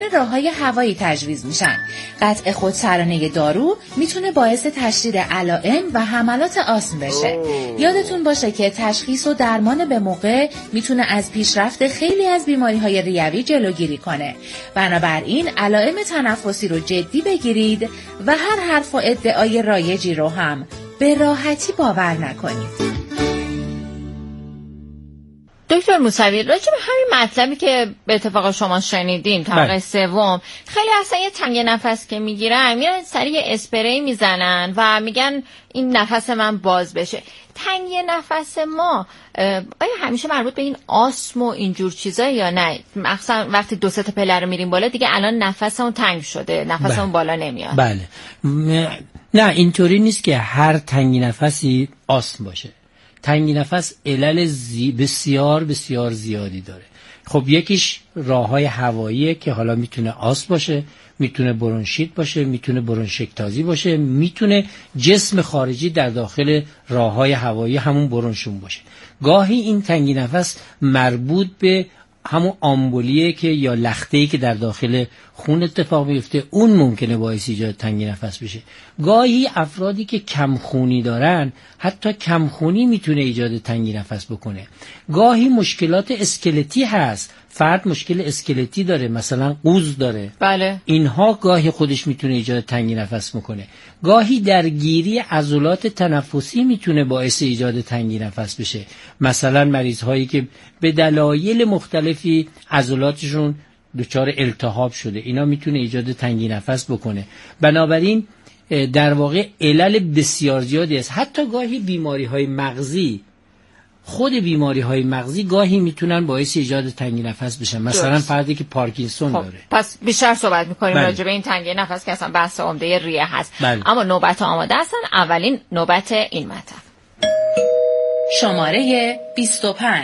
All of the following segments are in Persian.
راه‌های هوایی تجویز میشن. قطع خودسرانه دارو میتونه باعث تشدید علائم و حملات آسم بشه. یادتون باشه که تشخیص و درمان به موقع میتونه از پیشرفت خیلی از بیماری‌های ریوی جلوگیری کنه. بنابراین علائم تنفسی رو جدی بگیرید و هر حرف و ادعای رایجی رو هم به راحتی باور نکنید. دکتر موسوی، راجع به همین مطلبی که به اتفاق شما شنیدیم طبقه سوم، خیلی اصلا یه تنگ نفس که میگیرن میرن سریع اسپری میزنن و میگن این نفس من باز بشه. تنگ نفس ما آیا همیشه مربوط به این آسم و اینجور چیزا یا نه؟ مثلا وقتی 2-3 تا پله رو میریم بالا دیگه الان نفسمون تنگ شده، نفسمون بالا نمیاد. بله. نه اینطوری نیست که هر تنگ نفسی آسم باشه. تنگی نفس علل بسیار بسیار زیادی داره. خب یکیش راههای هواییه که حالا میتونه آسم باشه، میتونه برونشیت باشه، میتونه برونشکتازی باشه، میتونه جسم خارجی در داخل راههای هوایی همون برونشون باشه. گاهی این تنگی نفس مربوط به همون آمبولیه که یا لخته‌ای که در داخل خون اتفاق میفته، اون ممکنه باعث ایجاد تنگی نفس بشه. گاهی افرادی که کم خونی دارن، حتی کم خونی میتونه ایجاد تنگی نفس بکنه. گاهی مشکلات اسکلتی هست، فرد مشکل اسکلتی داره، مثلا قوز داره، بله، اینها گاهی خودش میتونه ایجاد تنگی نفس بکنه. گاهی درگیری عضلات تنفسی میتونه باعث ایجاد تنگی نفس بشه. مثلا مریض هایی که به دلایل مختلفی عضلاتشون دچار التهاب شده، اینا میتونه ایجاد تنگی نفس بکنه. بنابراین در واقع علل بسیار زیادی است. حتی گاهی بیماری های مغزی، خود بیماری های مغزی گاهی میتونن باعث ایجاد تنگی نفس بشن. مثلا فردی که پارکینسون داره. پس بیشتر صحبت میکنیم بله. راجع به این تنگی نفس که اصلا بحث عمده ریه هست. بله. اما نوبت آماده هستن. اولین نوبت این مطلب. شماره 25.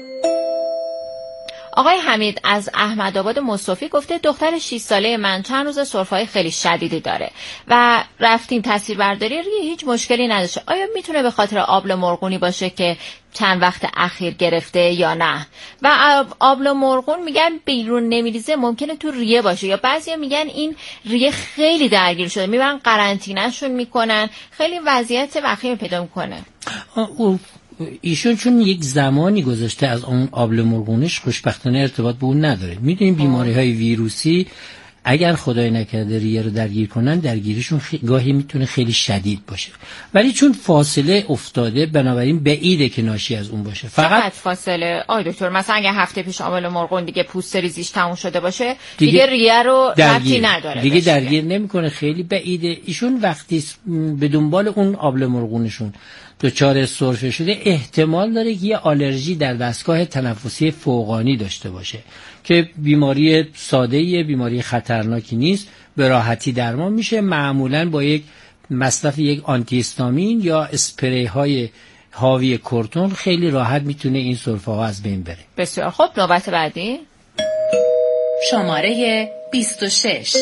آقای حمید از احمدآباد مصطفی گفته دختر 6 ساله من چند روز سرفه‌های خیلی شدیدی داره و رفتیم تصویربرداری، ریه هیچ مشکلی نداشته. آیا میتونه به خاطر آبله مرغونی باشه که چند وقت اخیر گرفته یا نه؟ و آبله مرغون میگن بیرون نمیریزه، ممکنه تو ریه باشه، یا بعضیا میگن این ریه خیلی درگیر شده، میبرن قرنطینه‌شون میکنن، خیلی وضعیت وخیم پیدا میکنه. ایشون چون یک زمانی گذشته از اون آبله مرغونش، خوشبختانه ارتباط به اون نداره. میدونیم بیماری های ویروسی اگر خدای نکرده ریه رو درگیر کنن، درگیریشون گاهی میتونه خیلی شدید باشه، ولی چون فاصله افتاده بنابراین بعیده که ناشی از اون باشه. فقط فاصله. آی دکتر مثلا اگه هفته پیش آبله مرغون دیگه پوست ریزیش تموم شده باشه، دیگه ریه رو ربطی نداره، دیگه درگیر نمیکنه، خیلی بعیده. ایشون وقتی به دنبال اون آبله مرغونشون دچار سرفه شده، احتمال داره که یه آلرژی در دستگاه تنفسی فوقانی داشته باشه که بیماری ساده‌ایه، بیماری خطرناکی نیست، به راحتی درمان میشه. معمولاً با یک مصرف یک آنتی هیستامین یا اسپری های حاوی کورتون خیلی راحت میتونه این سرفه ها از بین بره. بسیار خوب. نوبت بعدی شماره 26.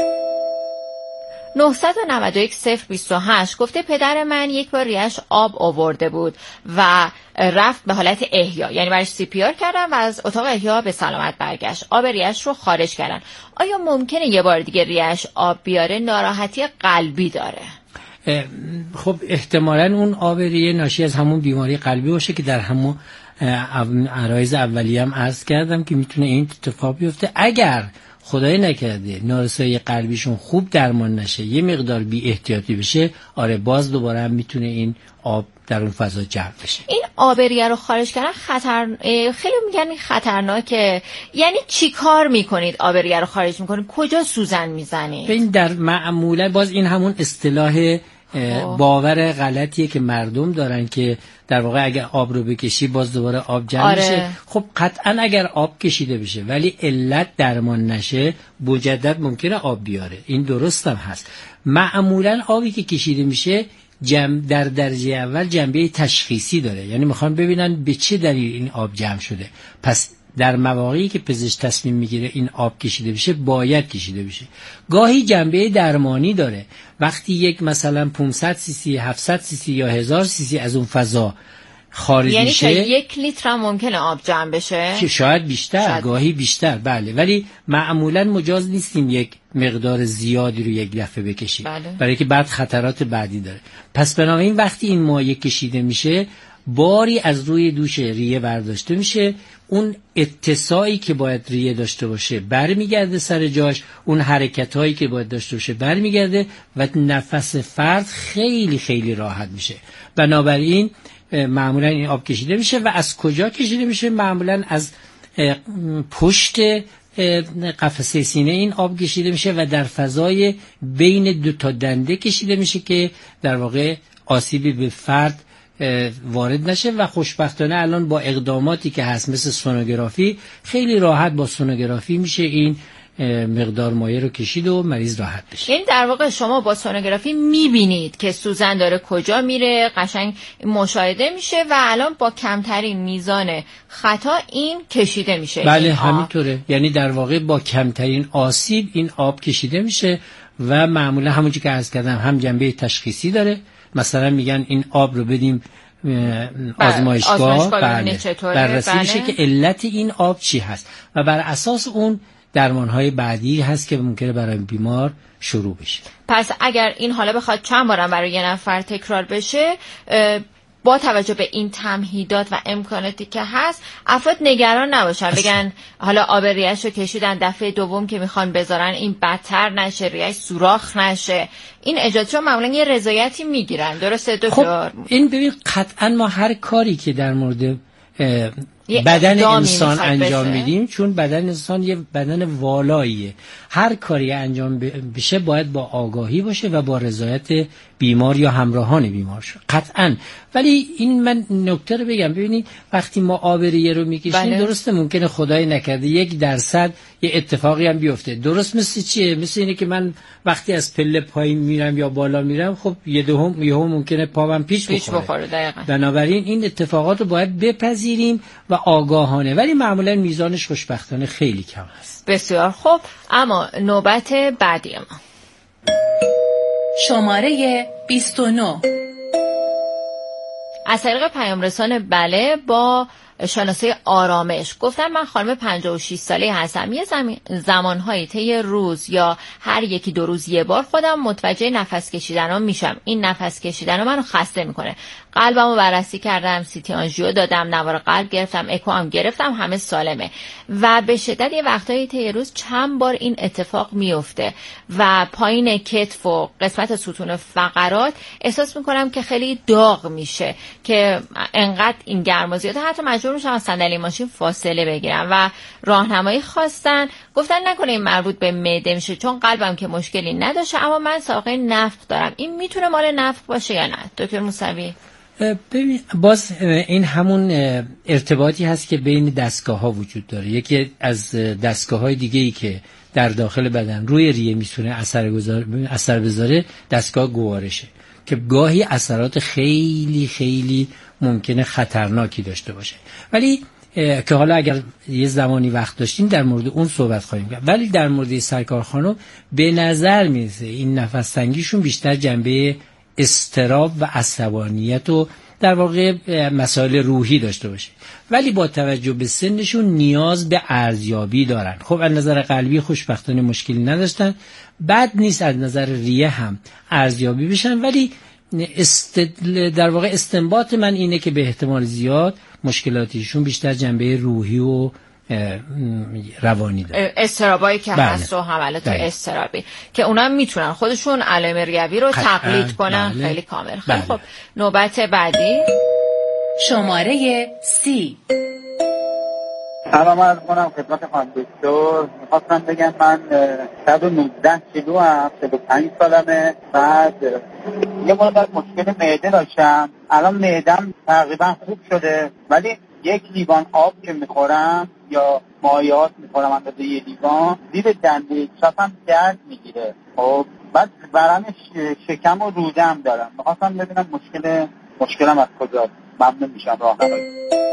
991-028 گفته پدر من یک بار ریه‌اش آب آورده بود و رفت به حالت احیا، یعنی برش CPR کردن و از اتاق احیا به سلامت برگشت. آب ریه‌اش رو خارج کردن. آیا ممکنه یه بار دیگه ریه‌اش آب بیاره؟ ناراحتی قلبی داره. خب احتمالاً اون آب ریه ناشی از همون بیماری قلبی باشه که در همون عرایض اولیه هم عرض کردم که میتونه این اتفاق بیفته. اگر خدای نکرده نارسایی قلبیشون خوب درمان نشه، یه مقدار بی احتیاطی بشه، آره باز دوباره هم میتونه این آب در اون فضا جمع بشه. این آب ریه رو خارج کردن خیلی میگن این خطرناکه. یعنی چی کار میکنید آب ریه رو خارج میکنید؟ کجا سوزن میزنید؟ این در معمولا باز این همون اصطلاح باور غلطیه که مردم دارن که در واقع اگر آب رو بکشی باز دوباره آب جمع میشه. خب قطعا اگر آب کشیده بشه ولی علت درمان نشه، مجدد ممکنه آب بیاره، این درست هم هست. معمولا آبی که کشیده میشه در درجه اول جنبه تشخیصی داره، یعنی میخوان ببینن به چه دلیل این آب جمع شده. پس در مواقعی که پزشک تصمیم میگیره این آب کشیده بشه باید کشیده بشه. گاهی جنبه درمانی داره. وقتی یک مثلا 500 سی سی 700 سی سی یا 1000 سی سی از اون فضا خارج یعنی میشه، یعنی 1 لیتر هم ممکنه آب جمع بشه، که شاید بیشتر، گاهی بیشتر، بله، ولی معمولا مجاز نیستیم یک مقدار زیادی رو یک دفعه بکشیم، بله. برای که بعد خطرات بعدی داره. پس بنابراین وقتی این مایع کشیده میشه، باری از روی دوش ریه برداشته میشه، اون اتساعی که باید ریه داشته باشه برمیگرده سر جاش، اون حرکتایی که باید داشته باشه برمیگرده و نفس فرد خیلی خیلی راحت میشه. بنابراین معمولا این آب کشیده میشه و از کجا کشیده میشه؟ معمولا از پشت قفسه سینه این آب کشیده میشه و در فضای بین 2 تا دنده کشیده میشه که در واقع آسیبی به فرد وارد نشه. و خوشبختانه الان با اقداماتی که هست مثل سونوگرافی، خیلی راحت با سونوگرافی میشه این مقدار مایع رو کشید و مریض راحت بشه. این در واقع شما با سونوگرافی میبینید که سوزن داره کجا میره، قشنگ مشاهده میشه و الان با کمترین میزان خطا این کشیده میشه. بله همینطوره، یعنی در واقع با کمترین آسیب این آب کشیده میشه و معمولا همونجوری که عرض کردم هم جنبه تشخیصی داره، مثلا میگن این آب رو بدیم آزمایشگاه بررسی میشه که علت این آب چی هست و بر اساس اون درمانهای بعدی هست که ممکنه برای بیمار شروع بشه. پس اگر این حالا بخواد چند بارم برای یه نفر تکرار بشه، با توجه به این تمهیدات و امکاناتی که هست افراد نگران نباشن، بگن حالا آب ریه‌اش رو کشیدن، دفعه دوم که میخوان بذارن این بدتر نشه، ریه‌اش سوراخ نشه. این اجازه معمولا یه رضایتی میگیرن، درسته دکتر؟ خب این ببین قطعا ما هر کاری که در مورد بدن انسان انجام میدیم، چون بدن انسان یه بدن والاییه، هر کاری انجام بشه باید با آگاهی باشه و با رضایت بیمار یا همراهان بیمار شه قطعا. ولی این من نکته رو بگم، ببینید وقتی ما آب ریه رو میکشیم، درسته ممکنه خدای نکرده 1% یه اتفاقی هم بیفته. درست مثل چیه؟ مثل اینه که من وقتی از پله پایین میرم یا بالا میرم، خب یهو ممکنه پاهم پیچ بخوره. دقیقاً. بنابراین این اتفاقات رو باید بپذیریم و آگاهانه، ولی معمولا میزانش خوشبختانه خیلی کم است. بسیار خوب. اما نوبت بعدی ما شماره 29 از طریق پیام رسان بله با شناسه آرامش گفتن من خانم 56 ساله هستم. یه زمانهایی طی روز یا هر 1-2 روز یه بار خودم متوجه نفس کشیدنم میشم. این نفس کشیدن منو خسته میکنه. قلبمو بررسی کردم، CT آنژیو دادم، نوار قلب گرفتم، اکو هم گرفتم، همه سالمه و به شدت یه وقتایی طی روز چند بار این اتفاق میفته و پایین کتف و قسمت ستون فقرات احساس میکنم که خیلی داغ میشه که انقدر این گرما زیاده حتی مجبور میشم از صندلی ماشین فاصله بگیرم و راهنمایی خواستن. گفتن نکنه این مربوط به معده میشه چون قلبم که مشکلی نداشته، اما من سابقه نفخ دارم. این میتونه مال نفخ باشه یا نه دکتر موسوی؟ ببین باز این همون ارتباطی هست که بین دستگاه ها وجود داره. یکی از دستگاه های دیگه ای که در داخل بدن روی ریه میتونه اثر بذاره دستگاه گوارشه که گاهی اثرات خیلی خیلی ممکنه خطرناکی داشته باشه، ولی که حالا اگر یه زمانی وقت داشتیم در مورد اون صحبت خواهیم کرد. ولی در مورد سرکار خانم به نظر میرسه این نفس تنگیشون بیشتر جنبه اضطراب و عصبانیت و در واقع مسائل روحی داشته باشه، ولی با توجه به سنشون نیاز به ارزیابی دارن. خب از نظر قلبی خوشبختانه مشکلی نداشتن، بد نیست از نظر ریه هم ارزیابی بشن، ولی در واقع استنباط من اینه که به احتمال زیاد مشکلاتیشون بیشتر جنبه روحی و روانی داره، استرابایی که هست و حملات استرابی که اونا میتونن خودشون علائم ریوی رو تقلید کنن. خیلی کامل. خیلی خب نوبت بعدی شماره 30. سلام عرض کنم خدمت خانم دکتر. میخواستم بگم من 119 کیلو هم، 35 سالمه. بعد یه مدت مشکل معده داشتم، الان معدم تقریبا خوب شده، ولی 1 لیوان آب که میخورم یا مایعات میخورم اندازه 1 لیوان زیر دنده چپم درد میگیره. خب بعد ورم شکم و رودم دارم. میخواستم ببینم مشکلم از کجاست. ممنون میشم راهنمایی.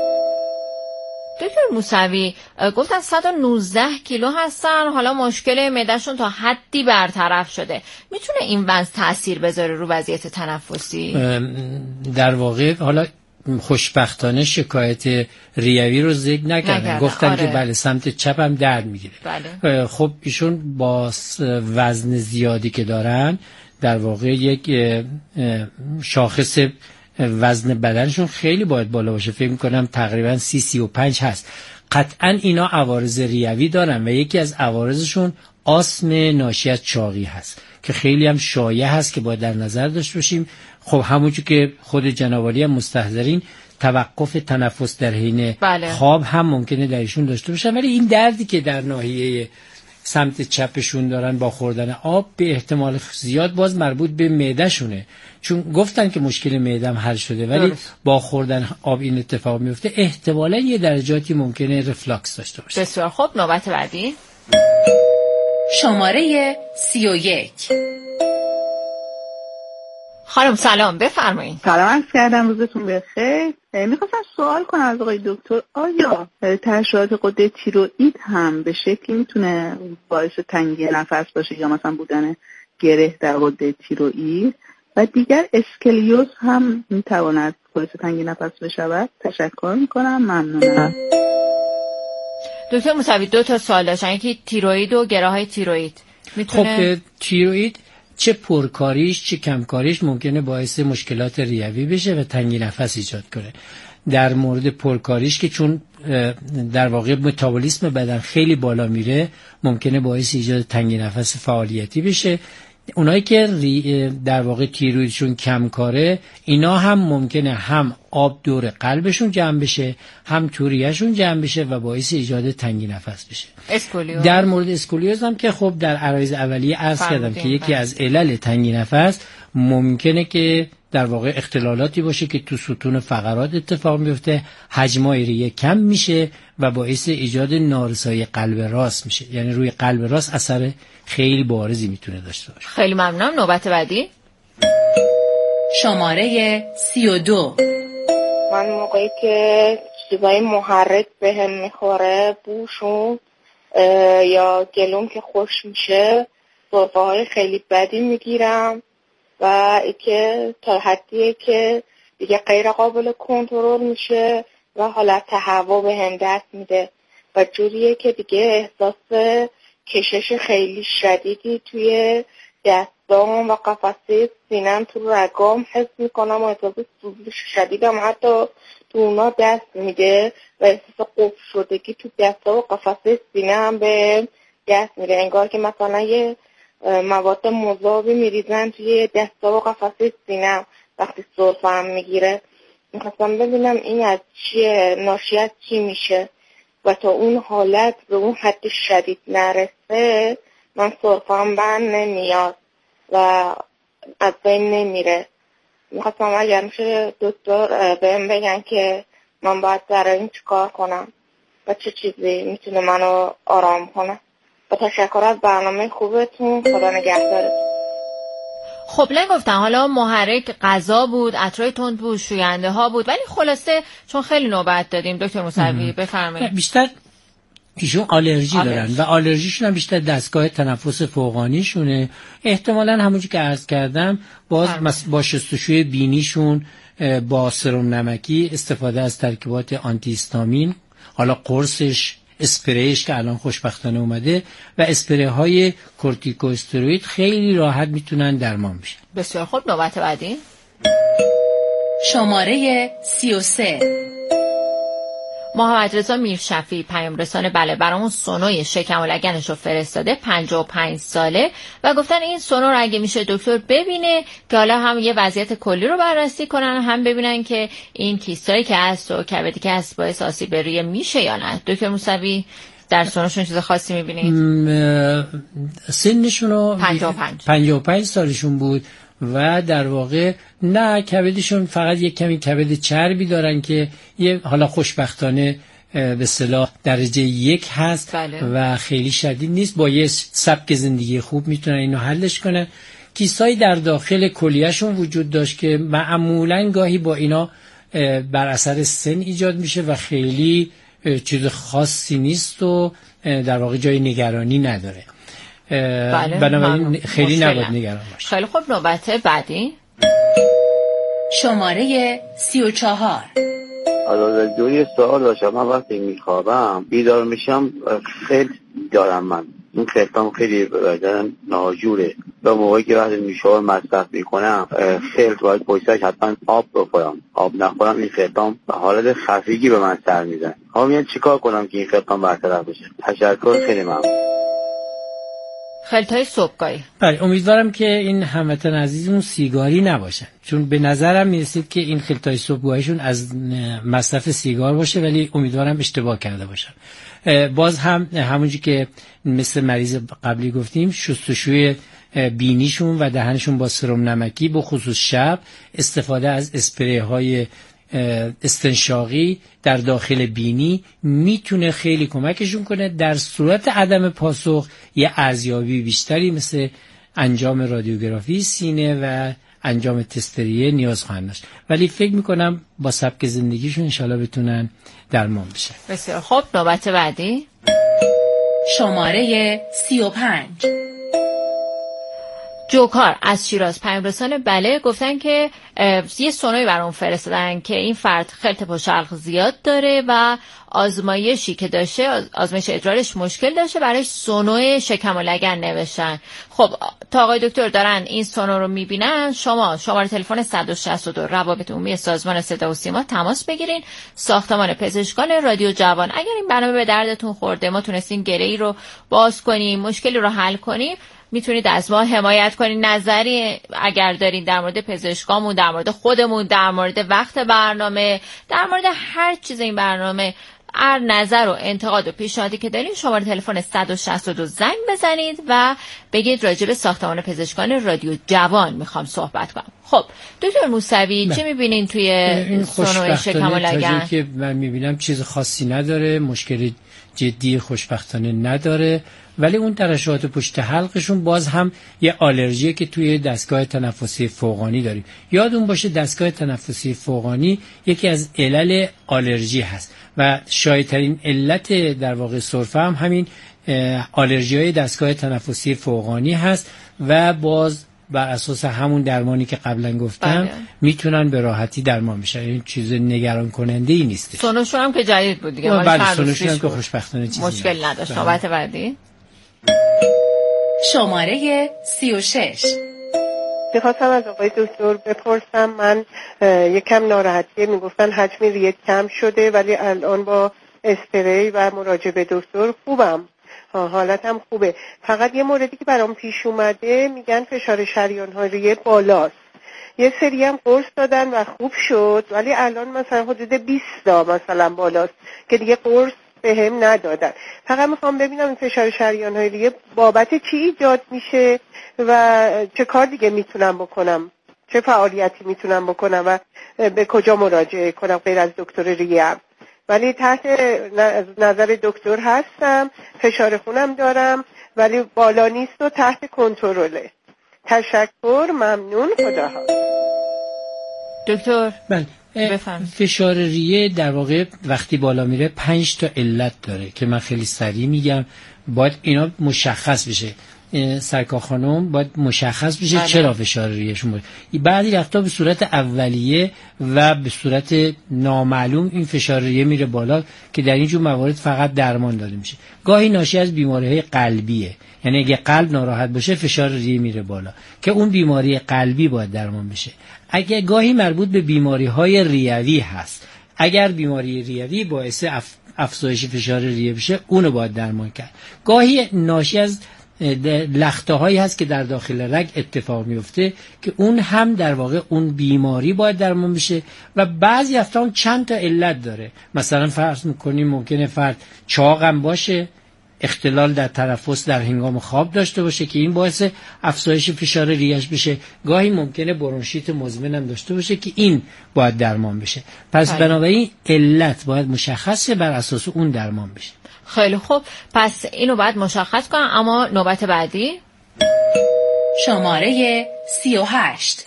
دکتر موسوی گفتن 119 کیلو هستن، حالا مشکل معدهشون تا حدی برطرف شده. میتونه این وزن تأثیر بذاره رو وضعیت تنفسی؟ در واقع حالا خوشبختانه شکایت ریوی رو ذکر نکردن، گفتن آره. که بله سمت چپ هم درد میگیره. بله. خب ایشون با وزن زیادی که دارن در واقع یک شاخص وزن بدنشون خیلی باید بالا باشه، فکر میکنم تقریبا 30-35 هست. قطعا اینا عوارض ریوی دارن و یکی از عوارضشون آسم ناشی از چاقی هست که خیلی هم شایع هست که باید در نظر داشته باشیم. خب همونجور که خود جناب عالی هم مستحضرین توقف تنفس در حین بله. خواب هم ممکنه در ایشون داشته باشن، ولی این دردی که در ناحیه سمت چپشون دارن با خوردن آب به احتمال زیاد باز مربوط به معده شونه، چون گفتن که مشکل معده هم حل شده ولی با خوردن آب این اتفاق میفته. احتمالاً یه درجاتی ممکنه رفلاکس داشته باشه. بسیار خوب. نوبت بعدی شماره 31. خانم سلام، بفرمایید. سلام عرض کردم، روزتون بخیر. میخواستم سوال کنم از آقای دکتر، آیا ترشحات غده تیروئید هم به شکلی میتونه باعث تنگی نفس باشه یا مثلا بودن گره در غده تیروئید؟ و دیگر اسکلیوز هم میتواند باعث تنگی نفس بشود؟ تشکر میکنم، ممنونم. دکتر موسوی 2 سوال داشتن، یکی تیروئید و گره‌های تیروئید. میتونه خب تیروئید چه پرکاریش چه کمکاریش ممکنه باعث مشکلات ریوی بشه و تنگی نفس ایجاد کنه. در مورد پرکاریش که چون در واقع متابولیسم بدن خیلی بالا میره ممکنه باعث ایجاد تنگی نفس فعالیتی بشه. اونایی که در واقع تیرویدشون کمکاره اینا هم ممکنه هم آب دور قلبشون جمع بشه هم توریهشون جمع بشه و باعث ایجاد تنگی نفس بشه. اسکولیوز. در مورد اسکولیوز هم که خب در عرایض اولیه عرض کردم که یکی از علل تنگی نفس ممکنه که در واقع اختلالاتی باشه که تو ستون فقرات اتفاق میفته، حجمای ریه کم میشه و باعث ایجاد نارسایی قلب راست میشه، یعنی روی قلب راست اثر خیلی بارزی میتونه داشته باشه. خیلی ممنونم. نوبت بعدی شماره 32. من موقعی که چیزای محرک بهم میخوره، بوشون یا گلوم که خوش میشه، سرفه های خیلی بدی میگیرم و ای که تا حدیه که دیگه غیر قابل کنترل میشه و حالت هوا بهم دست میده و جوریه که دیگه احساس کشش خیلی شدیدی توی دستام و قفسه سینم تو رگام حس میکنم و احساس سوزش شدیدم حتی تو اونا دست میده و احساس قفل شدگی تو دستا و قفسه سینم به دست میده، انگار که مثلا یه مواد مذابی میریزن توی دستا و قفسه سینم وقتی سرفه هم میگیره. میخواستم ببینم این از چیه، ناشی از چی میشه و تا اون حالت به اون حد شدید نرسه من سرفه‌ام بند نمیاد و از بین نمیره. میخواستم اگر میشه دکتر بهم بگن که من باید برای این چیکار کنم و چه چیزی میتونه منو آرام کنه. با تشکر از برنامه خوبتون، خدا نگهدارتون. خب نگفتن حالا محرک غذا بود، عطرای تند بود، شوینده ها بود، ولی خلاصه چون خیلی نوبت دادیم دکتر موسوی بفرمایید. بیشتر ایشون آلرژی دارن و آلرژیشون هم بیشتر دستگاه تنفس فوقانیشونه. احتمالاً همونجوری که عرض کردم باز با شستشوی بینیشون با سرم نمکی، استفاده از ترکیبات آنتی هیستامین، حالا قرصش، اسپریش که الان خوشبختانه اومده و اسپری های کورتیکوستروئید خیلی راحت میتونن درمان بشن. بسیار خوب. نوبت بعدی شماره 33. محمد رضا میرشفی پیام رسانه بله برامون سونوی شکم و لگنش رو فرستاده، 55 ساله و گفتن این سونو رو اگه میشه دکتر ببینه که حالا هم یه وضعیت کلی رو بررسی کنن هم ببینن که این کیستایی که هست و کبدی که هست باعث آسیب به ریه میشه یا نه. دکتر موسوی در سونوشون چیز خاصی میبینید؟ سنشون رو 55 سالشون بود و در واقع نه کبدشون فقط یک کمی کبد چربی دارن که یه حالا خوشبختانه به اصطلاح درجه 1 هست بله. و خیلی شدید نیست، با یه سبک زندگی خوب میتونن اینو حلش کنن. کیسایی در داخل کلیهشون وجود داشت که معمولاً گاهی با اینا بر اثر سن ایجاد میشه و خیلی چیز خاصی نیست و در واقع جای نگرانی نداره. بله. بنابراین خیلی نباید نگران باشه. خیلی خوب. نوبت بعدی شماره 34. دوی سوال داشتم. من وقتی میخوابم بیدار میشم خیلی دارم من این خلطام خیلی بدن ناجوره و موقعی که وقتی نوشابه مصرف میکنم خلط باید پشتش حتما آب بخورم. آب نخورم این خلطام به حالت خفگی به من سر میزن. میگم چیکار کنم که این خلطام برطرف بشه؟ تشکر، خیلی ممنون. خلطای صبحگاهی. بله، امیدوارم که این هموطن عزیزمون سیگاری نباشن، چون به نظرم میرسید که این خلطای صبحگاهیشون از مصرف سیگار باشه، ولی امیدوارم اشتباه کرده باشم. باز هم همونجوری که مثل مریض قبلی گفتیم، شستشوی بینیشون و دهنشون با سرم نمکی، به خصوص شب استفاده از اسپری های استنشاقی در داخل بینی میتونه خیلی کمکشون کنه. در صورت عدم پاسخ یه ارزیابی بیشتری مثل انجام رادیوگرافی سینه و انجام تستریه نیاز خواهند داشت، ولی فکر میکنم با سبک زندگیشون انشالله بتونن درمان بشه. بسیار خوب. نوبت بعدی شماره 35. جوکار از شیراز پیام‌رسان بله گفتن که یه سونوی برام فرستادن که این فرد خلط پشلق زیاد داره و آزمایشی که داشته، آزمایش ادرارش مشکل داشته، برای سونو شکم و لگن نوشتن. خب تا آقای دکتر دارن این سونو رو میبینن، شما شماره تلفن 162 روابط عمومی سازمان صدا و سیما تماس بگیرین، ساختمان پزشکان رادیو جوان. اگر این برنامه به دردتون خورده، ما تونستیم گره‌ای رو باز کنیم، مشکلی رو حل کنیم، میتونید از ما حمایت کنید. نظری اگر دارین در مورد پزشکامون، در مورد خودمون، در مورد وقت برنامه، در مورد هر چیز این برنامه، هر نظر و انتقاد و پیشنهادی که دارین، شماره تلفن 162 زنگ بزنید و بگید راجع به ساختمان پزشکان رادیو جوان میخوام صحبت کنم. خب دکتر موسوی چه میبینین توی این سونو شکم و لگن؟ که من میبینم چیز خاصی نداره، مشکل جدی خوشبختانه نداره، ولی اون ترشحات پشت حلقشون باز هم یه آلرژیه که توی دستگاه تنفسی فوقانی داریم. یادون باشه دستگاه تنفسی فوقانی یکی از علل آلرژی هست و شایع‌ترین علت در واقع سرفه هم همین آلرژی‌های دستگاه تنفسی فوقانی هست و باز بر اساس همون درمانی که قبلا گفتم میتونن به راحتی درمان بشن. این چیز نگران کننده ای نیست. سونوشون هم که جدید بود دیگه، بله سونوشون هم که خوشبختانه چیزی مشکل نداشت. نوبت بعدی شماره 36. میخواستم از آقای دکتر بپرسم، من یکم ناراحتیه، میگفتن حجم ریه کم شده ولی الان با اسپری و مراجعه به دکتر خوبم، حالتم خوبه. فقط یه موردی که برام پیش اومده، میگن فشار شریان‌های ریه بالاست. یه سری هم قرص دادن و خوب شد، ولی الان مثلا حدود 20 تا مثلا بالاست که دیگه قرص به هم ندادن. فقط میخوام ببینم این فشار شریان‌های ریه بابت چی ایجاد میشه و چه کار دیگه میتونم بکنم، چه فعالیتی میتونم بکنم و به کجا مراجعه کنم غیر از دکتر ریه هم. ولی تحت نظر دکتر هستم، فشار خونم دارم ولی بالا نیست و تحت کنترله. تشکر، ممنون، خداحافظ. دکتر بله، فشار ریه در واقع وقتی بالا میره 5 تا علت داره که من خیلی سریع میگم. باید اینا مشخص بشه، سرکار خانم باید مشخص بشه چرا فشار ریهشون باید. بعضی وقتا به صورت اولیه و به صورت نامعلوم این فشار ریه میره بالا که در اینجور موارد فقط درمان داده میشه. گاهی ناشی از بیماری‌های قلبیه، یعنی اگه قلب ناراحت باشه فشار ریه میره بالا که اون بیماری قلبی باید درمان بشه. اگه گاهی مربوط به بیماری‌های ریوی هست، اگر بیماری ریوی باعث افزایش فشار ریه بشه اونو باید درمان کرد. گاهی ناشی از لخته هایی هست که در داخل رگ اتفاق میفته که اون هم در واقع اون بیماری باید درمان بشه و بعضی وقتا هم چند تا علت داره. مثلا فرض میکنیم ممکنه فرد چاقم باشه، اختلال در تنفس در هنگام خواب داشته باشه که این باعث افزایش فشار ریه‌اش بشه. گاهی ممکنه برونشیت مزمن هم داشته باشه که این باید درمان بشه. پس بنابراین علت باید مشخص بر اساس اون درمان بشه. خیلی خوب، پس اینو باید مشخص کنم. اما نوبت بعدی شماره 38.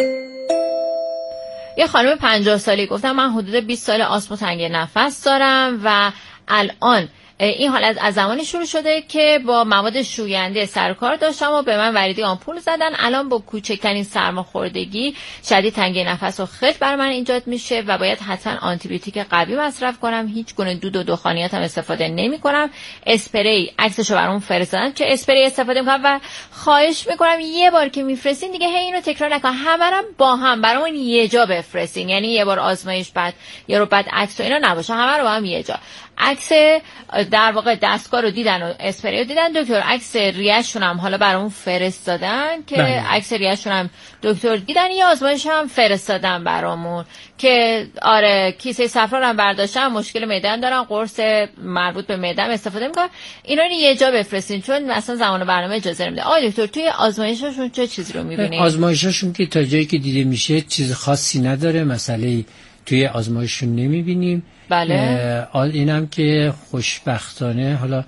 یه خانم 50 سالی گفتم من حدود 20 سال آسم و تنگی نفس دارم و الان این حالت از زمانی شروع شده که با مواد شوینده سر و کار داشتم و به من وریدی آمپول زدن. الان با کوچکترین سرماخوردگی شدید تنگی نفس و خیلی بر من ایجاد میشه و باید حتما آنتی بیوتیک قوی مصرف کنم. هیچ گونه دود و دخانیات هم استفاده نمی‌کنم. اسپری عکسشو برام فرستادن که اسپری استفاده می‌کنم و خواهش می‌کنم یه بار که میفرستین دیگه اینو تکرار نکن، همه با هم برامون یه جا بفرستین. یعنی یه بار آزمایش بعد یه رو بعد عکس و اینا نباشه، همه رو با هم یه جا. عکس در واقع دستگاه رو دیدن و اسپری رو دیدن دکتر، عکس ریه‌شون هم حالا برامون فرستادن که عکس ریه‌شون هم دکتر دیدن، یه آزمایش هم فرستادن برامون که آره کیسه صفرا هم برداشتن، مشکل معده دارن، قرص مربوط به معده استفاده میکنن. اینا رو یه جا بفرستین چون مثلا زمان برنامه اجازه نمیده. آقای دکتر توی آزمایششون چه چیزی رو میبینید؟ آزمایششون که تا جایی که دیده میشه چیز خاصی نداره، مسئله توی آزمایششون نمیبینیم. بله. اینم که خوشبختانه حالا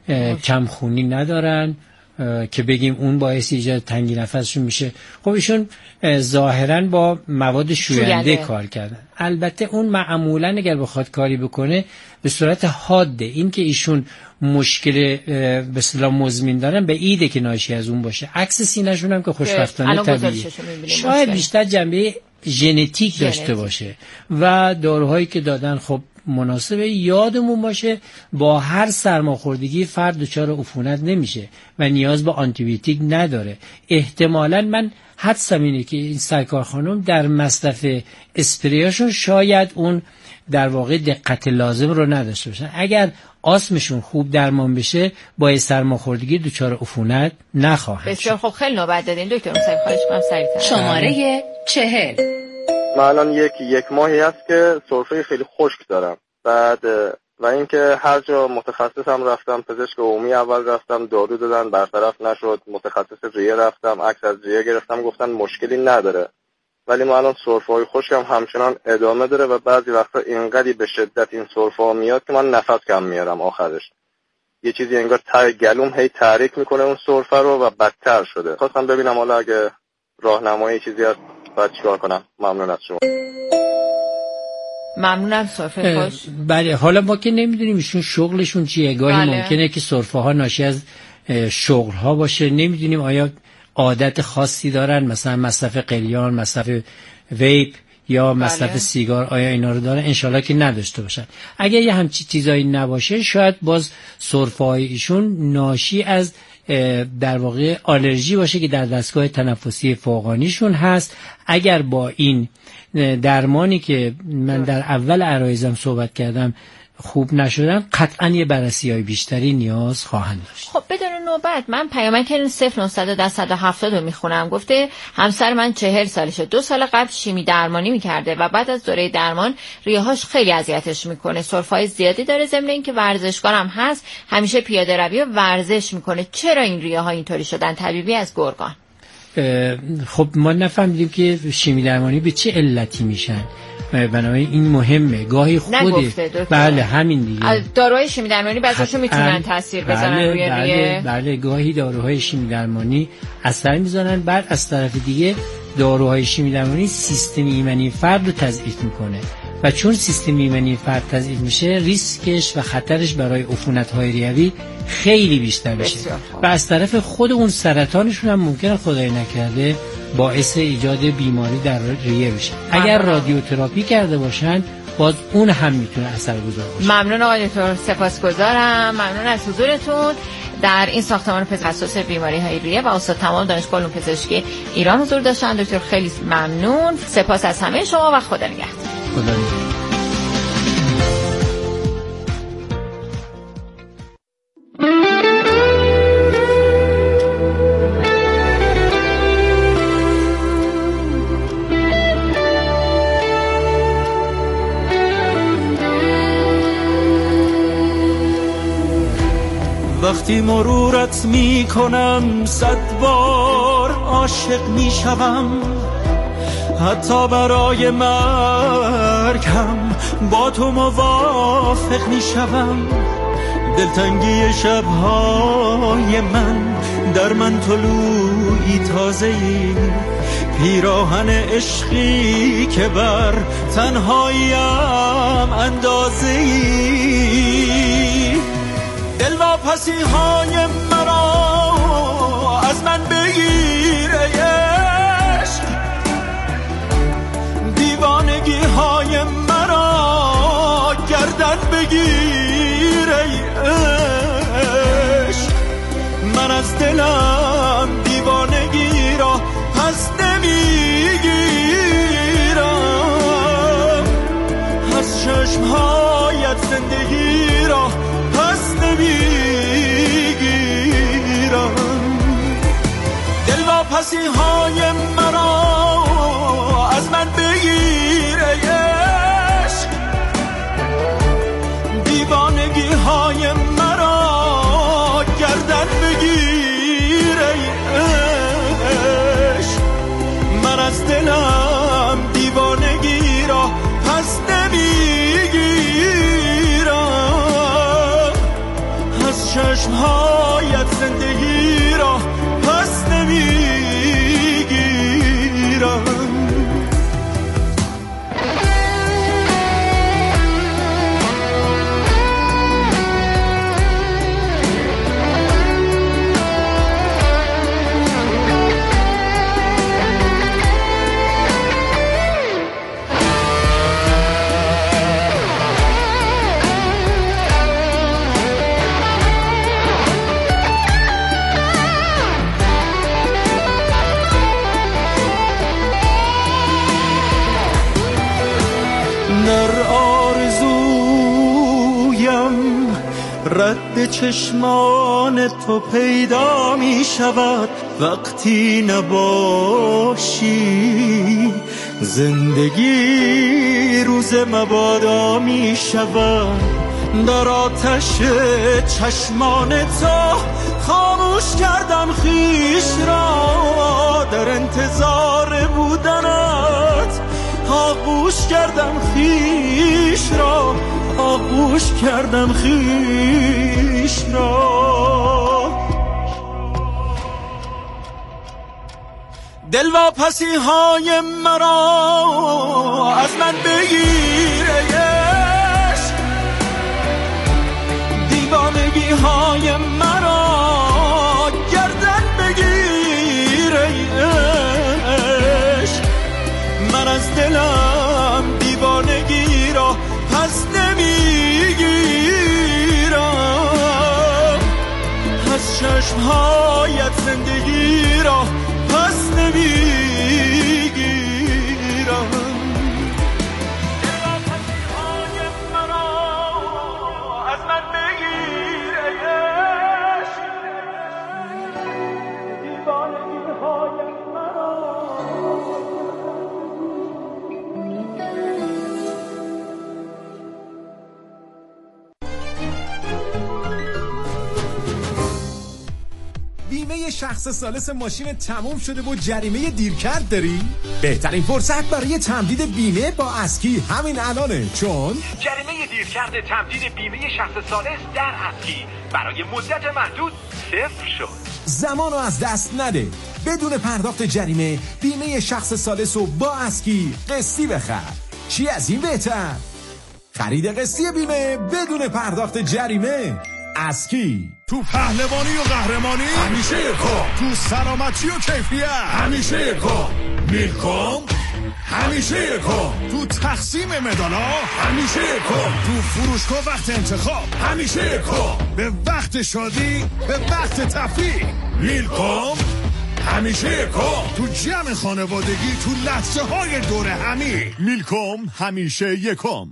کمخونی ندارن که بگیم اون باعث ایجاد تنگی نفسشون میشه. خب ایشون ظاهرا با مواد شوینده کار کردن. البته اون معمولا اگر بخواد کاری بکنه به صورت حاده. این که ایشون مشکل به اصطلاح مزمن دارن به ایده که ناشی از اون باشه. عکس سینه‌شون هم که خوشبختانه طبیعیه، شاید بیشتر جنبه ژنتیک داشته باشه و داروهایی که دادن خب مناسبه. یادمون باشه با هر سرماخوردگی فرد دچار عفونت نمیشه و نیاز به آنتی بیوتیک نداره. احتمالاً من حدسم اینه که این سرکار خانم در مصرف اسپریاشون شاید اون در واقع دقت لازم رو نداشته باشن. اگر آسمشون خوب درمان بشه با سرماخوردگی دچار عفونت نخواهند. بسیار خوب، خیلی نوبت دادین دکتر. مثلا خواهش کنم سریعتر. شماره 40. من الان یک ماهی هست که سرفه خیلی خشک دارم. بعد و اینکه هر جا متخصصم رفتم، پزشک عمومی اول رفتم، دارو دادن برطرف نشد، متخصص ریه رفتم، عکس از ریه گرفتم، گفتن مشکلی نداره. ولی من الان سرفه‌های خشکم همچنان ادامه داره و بعضی وقتا اینقدر به شدت این سرفه‌ها میاد که من نفس کم میارم. آخرش یه چیزی انگار ته گلوم هی تحریک میکنه اون سرفه رو و بدتر شده. خواستم ببینم حالا اگه راهنمایی چیزی هست باید چیکار کنم. ممنون از شما. ممنونم. سرفه خوش. بله، حالا ما که نمیدونیم ایشون شغلشون چیه. گاهی ممکنه که سرفه ها ناشی از شغل ها باشه. نمیدونیم آیا عادت خاصی دارن، مثلا مصرف قلیان، مصرف ویپ یا مصرف سیگار، آیا اینا رو دارن؟ انشالله که نداشته باشن. اگر یه همچی چیزایی نباشه شاید باز سرفه‌های ایشون ناشی از در واقع آلرژی باشه که در دستگاه تنفسی فوقانیشون هست. اگر با این درمانی که من در اول عرایزم صحبت کردم خوب نشدن، قطعا یه بررسی‌های بیشتری نیاز خواهند داشت. خب بدون نوبت من پیامک 0910 رو میخونم. گفته همسر من 40 سالشه، 2 سال قبل شیمی درمانی میکرده و بعد از دوره درمان ریه‌هاش خیلی اذیتش میکنه، سرفه‌های زیادی داره، ضمن اینکه ورزشکار هم هست، همیشه پیاده روی و ورزش میکنه. چرا این ریه‌ها اینطوری شدن؟ طبیبی از گرگان. خب ما نفهمیدیم که شیمی درمانی به چه علتی میشن، بنابراین این مهمه. گاهی خود بله همین دیگه، داروهای شیمی درمانی بعضیشون میتونن تاثیر بذارن روی ریه. بله گاهی داروهای شیمی درمانی اثر میذارن. بعد از طرف دیگه داروهای شیمی درمانی سیستم ایمنی فرد رو تضعیف میکنه و چون سیستم ایمنی فرد تضعیف میشه ریسکش و خطرش برای عفونت‌های ریوی خیلی بیشتر میشه و از طرف خود اون سرطانشون هم ممکنه خدای نکرده باعث ایجاد بیماری در ریه بشه. اگر رادیوتراپی کرده باشن باز اون هم میتونه اثرگذار باشه. ممنون آقای دکتر، سپاسگزارم. ممنون از حضورتون در این ساختمان تخصص بیماری‌های ریه و استاد تمام دانشگاه علوم پزشکی ایران حضور داشتن. دکتر خیلی ممنون. سپاس از همه شما و خدا نگهدار. خدا نگهدار. وقتی مرورت می کنم 100 بار عاشق می شوم، حتی برای مرگم با تو موافق می شوم. دلتنگی شبهای من در من طلوعی تازه‌ای، پیراهن عشقی که بر تنهاییم اندازه‌ای. دلواپسی های مرا از من بگیر ای عشق، دیوانگی های مرا گردن بگیر ای عشق. من از دلم دیوانگی را پس نمیگیرم، از چشمهایت زندگی را پس نمیگیرم. دلواپسی های مرا از من بگیر ای عشق، دیوانگی های مرا گردن بگیر ای عشق. من از دلم دیوانگی را پس نمیگیرم، از چشمهایت زندگی را پس نمیگیرم. در آرزویم رد چشمان تو پیدا می شود، وقتی نباشی زندگی روز مبادا می شود. در آتش چشمان تو خاموش کردم خویش را، در انتظار بودنت آغوش کردم خویش را، آغوش کردم خویش را. دلواپسی های مرا از من بگیر ای عشق، دیوانگی های مرا گردن بگیر ای عشق. من از دلم دیوانگی را پس نمیگیرم، از چشمهایت زندگی را پس نمیگیرم. دلواپسی های مرا از من بگیر ای عشق، دیوانگی های مرا. بیمه شخص ثالث ماشین تموم شده و جریمه دیرکرد داری؟ بهترین فرصت برای تمدید بیمه با اسکی همین الانه، چون جریمه دیرکرد تمدید بیمه شخص ثالث در اسکی برای مدت محدود صفر شد. زمانو از دست نده. بدون پرداخت جریمه بیمه شخص ثالث رو با اسکی قسطی بخر. چی از این بهتر؟ خرید قسطی بیمه بدون پرداخت جریمه. اسکی. تو پهلوانی و قهرمانی همیشه یکم، تو سلامتی و کیفیت همیشه یکم، میلکوم همیشه یکم، تو تقسیم مدالا همیشه یکم، تو فروشگاه وقت انتخاب همیشه یکم، به وقت شادی به وقت تفریح میلکوم همیشه یکم، تو جمع خانوادگی تو لحظه های دور همی میلکوم همیشه یکم.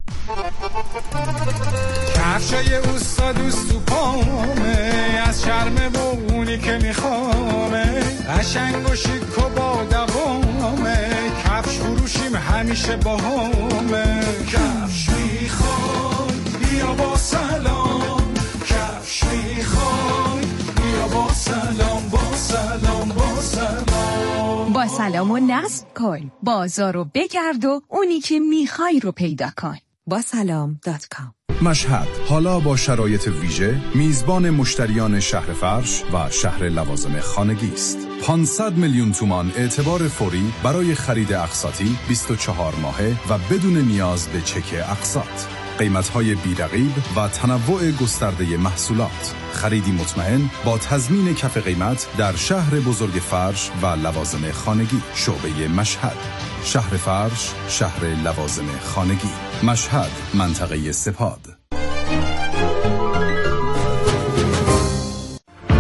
کفشای اوستا دوست تو پامه، از شرم و اونی که میخوامه، قشنگ و شیک و با دوامه، کفش فروشیم همیشه با همه. کفش میخوای بیا با سلام، کفش میخوای بیا با سلام، با سلام، با سلام. با سلام و نصب کن، بازار رو بگرد و اونی که میخوای رو پیدا کن. با سلام.com. مشهد حالا با شرایط ویژه میزبان مشتریان شهر فرش و شهر لوازم خانگی است. 500 میلیون تومان اعتبار فوری برای خرید اقساطی 24 ماهه و بدون نیاز به چک اقساط. قیمت‌های بی‌رقیب و تنوع گسترده محصولات. خریدی مطمئن با تضمین کف قیمت در شهر بزرگ فرش و لوازم خانگی. شعبه مشهد. شهر فرش، شهر لوازم خانگی. مشهد، منطقه سپاد.